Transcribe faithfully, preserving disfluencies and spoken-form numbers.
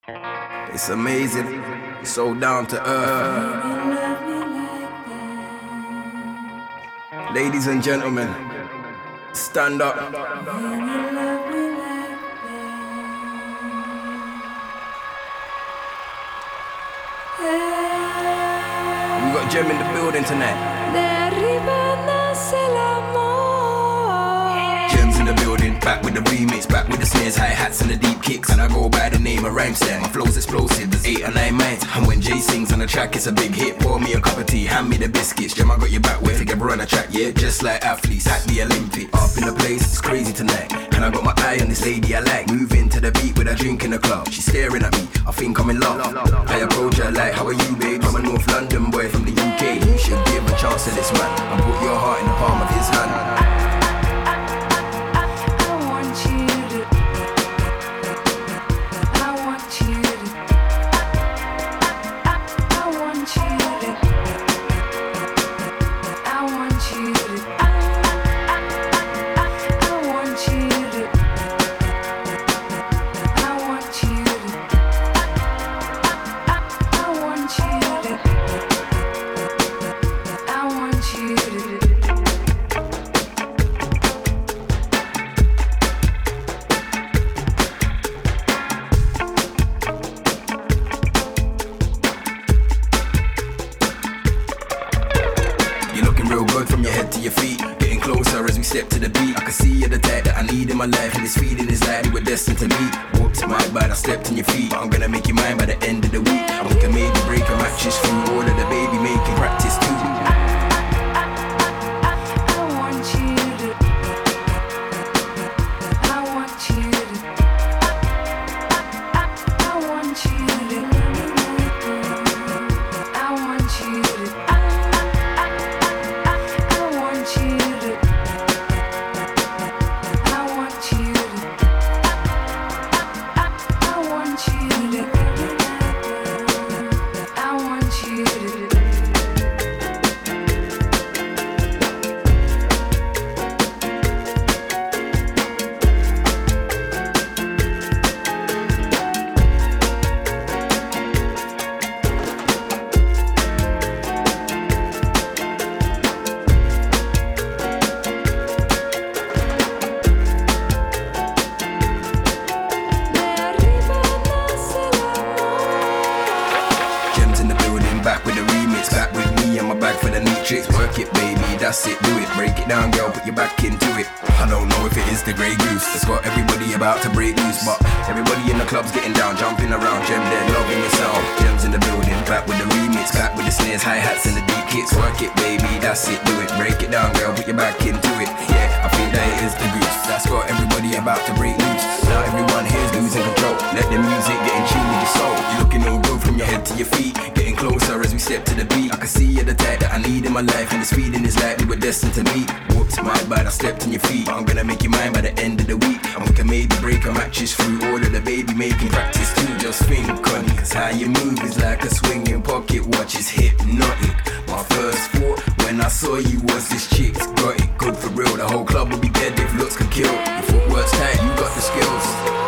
It's amazing, so down to earth. Ladies and gentlemen, stand up. We got Jem in the building tonight. Jem's in the building, back with the remix, back with the snares, hi-hats and the deep kicks. And I go by the name of Rhymestem. My flow's explosive, there's eight or nine minds. And when Jay sings on the track, it's a big hit. Pour me a cup of tea, hand me the biscuits. Jem, I got your back, we're together on the track, yeah. Just like athletes at the Olympics. Up in the place, it's crazy tonight. And I got my eye on this lady I like. Moving to the beat with a drink in the club. She's staring at me, I think I'm in love. I approach her like, how are you, babe? I'm a North London boy from the U K. You should give a chance to this man and put your heart in the palm of his hand. When I saw you was this chick, got it good for real. The whole club would be dead if looks could kill. Your footwork's tight, you got the skills.